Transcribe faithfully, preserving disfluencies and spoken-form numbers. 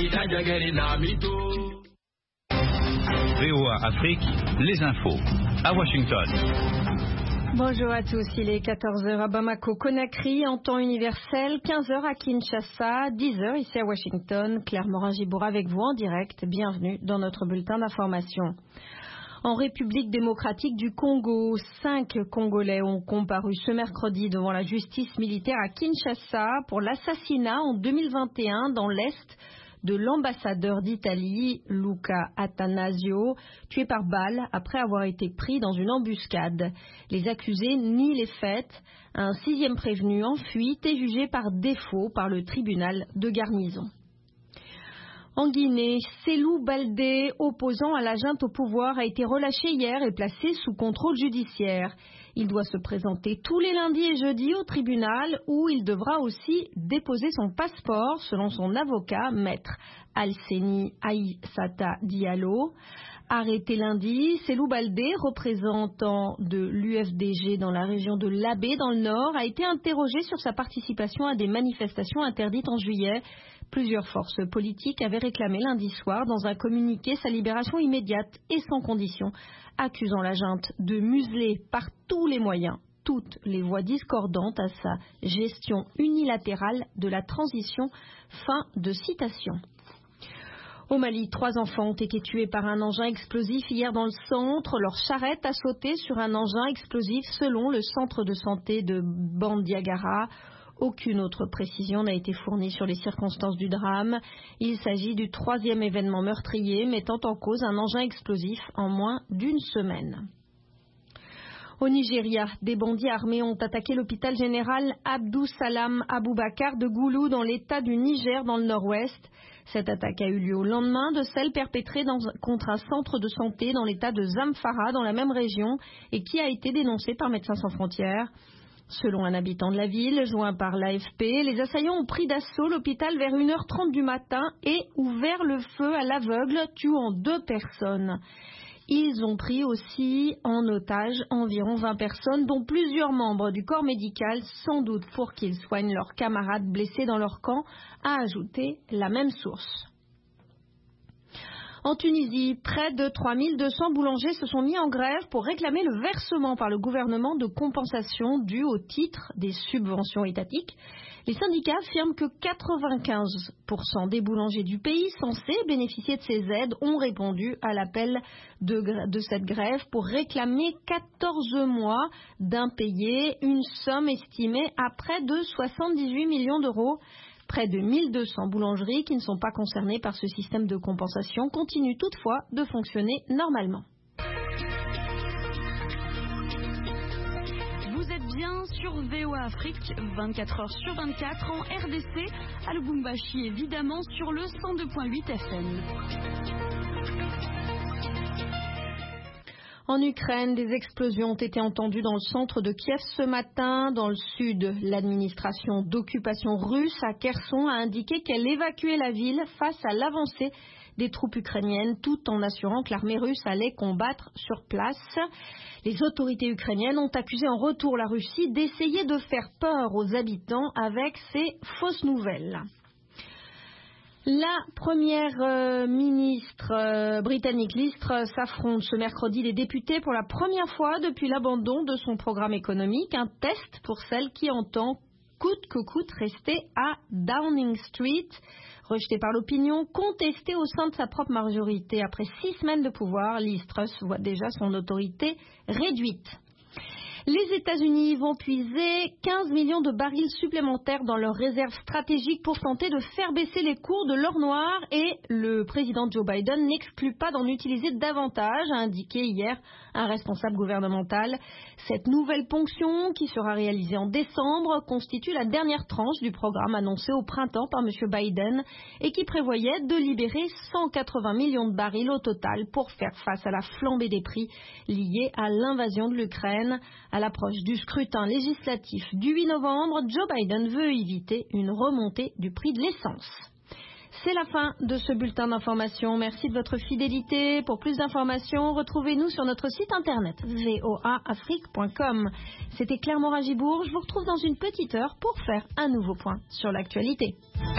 V O A Afrique, les infos, à Washington. Bonjour à tous, il est quatorze heures à Bamako, Conakry, en temps universel, quinze heures à Kinshasa, dix heures ici à Washington. Claire Morin-Giboura avec vous en direct, bienvenue dans notre bulletin d'information. En République démocratique du Congo, cinq Congolais ont comparu ce mercredi devant la justice militaire à Kinshasa pour l'assassinat en deux mille vingt et un dans l'Est de l'ambassadeur d'Italie, Luca Attanasio, tué par balle après avoir été pris dans une embuscade. Les accusés nient les faits. Un sixième prévenu en fuite est jugé par défaut par le tribunal de garnison. En Guinée, Cellou Baldé, opposant à la junte au pouvoir, a été relâché hier et placé sous contrôle judiciaire. Il doit se présenter tous les lundis et jeudis au tribunal où il devra aussi déposer son passeport, selon son avocat, maître Alseni Aïssata Diallo. Arrêté lundi, Cellou Baldé, représentant de l'U F D G dans la région de l'Abbé dans le Nord, a été interrogé sur sa participation à des manifestations interdites en juillet. Plusieurs forces politiques avaient réclamé lundi soir dans un communiqué sa libération immédiate et sans condition, accusant la junte de museler par tous les moyens toutes les voix discordantes à sa gestion unilatérale de la transition. Fin de citation. Au Mali, trois enfants ont été tués par un engin explosif hier dans le centre. Leur charrette a sauté sur un engin explosif selon le centre de santé de Bandiagara. Aucune autre précision n'a été fournie sur les circonstances du drame. Il s'agit du troisième événement meurtrier mettant en cause un engin explosif en moins d'une semaine. Au Nigeria, des bandits armés ont attaqué l'hôpital général Abdou Salam Aboubakar de Goulou dans l'état du Niger dans le nord-ouest. Cette attaque a eu lieu au lendemain de celle perpétrée dans, contre un centre de santé dans l'état de Zamfara dans la même région et qui a été dénoncée par Médecins sans frontières. Selon un habitant de la ville, joint par l'A F P, les assaillants ont pris d'assaut l'hôpital vers une heure trente du matin et ouvert le feu à l'aveugle, tuant deux personnes. Ils ont pris aussi en otage environ vingt personnes, dont plusieurs membres du corps médical, sans doute pour qu'ils soignent leurs camarades blessés dans leur camp, a ajouté la même source. En Tunisie, près de trois mille deux cents boulangers se sont mis en grève pour réclamer le versement par le gouvernement de compensations dues au titre des subventions étatiques. Les syndicats affirment que quatre-vingt-quinze pour cent des boulangers du pays censés bénéficier de ces aides ont répondu à l'appel de, de cette grève pour réclamer quatorze mois d'impayés, une somme estimée à près de soixante-dix-huit millions d'euros. Près de mille deux cents boulangeries qui ne sont pas concernées par ce système de compensation continuent toutefois de fonctionner normalement. Vous êtes bien sur V O A Afrique, vingt-quatre heures sur vingt-quatre en R D C, à Lubumbashi évidemment sur le cent deux virgule huit F M. En Ukraine, des explosions ont été entendues dans le centre de Kiev ce matin. Dans le sud, l'administration d'occupation russe à Kherson a indiqué qu'elle évacuait la ville face à l'avancée des troupes ukrainiennes, tout en assurant que l'armée russe allait combattre sur place. Les autorités ukrainiennes ont accusé en retour la Russie d'essayer de faire peur aux habitants avec ces fausses nouvelles. La première euh, ministre euh, britannique Liz Truss s'affronte ce mercredi les députés pour la première fois depuis l'abandon de son programme économique, un test pour celle qui entend coûte que coûte rester à Downing Street. Rejetée par l'opinion, contestée au sein de sa propre majorité après six semaines de pouvoir, Liz Truss voit déjà son autorité réduite. Les États-Unis vont puiser quinze millions de barils supplémentaires dans leurs réserves stratégiques pour tenter de faire baisser les cours de l'or noir et le président Joe Biden n'exclut pas d'en utiliser davantage, a indiqué hier un responsable gouvernemental. Cette nouvelle ponction, qui sera réalisée en décembre, constitue la dernière tranche du programme annoncé au printemps par M. Biden et qui prévoyait de libérer cent quatre-vingts millions de barils au total pour faire face à la flambée des prix liée à l'invasion de l'Ukraine. À l'approche du scrutin législatif du huit novembre, Joe Biden veut éviter une remontée du prix de l'essence. C'est la fin de ce bulletin d'information. Merci de votre fidélité. Pour plus d'informations, retrouvez-nous sur notre site internet v o a afrique point com. C'était Claire Morin-Gibour. Je vous retrouve dans une petite heure pour faire un nouveau point sur l'actualité.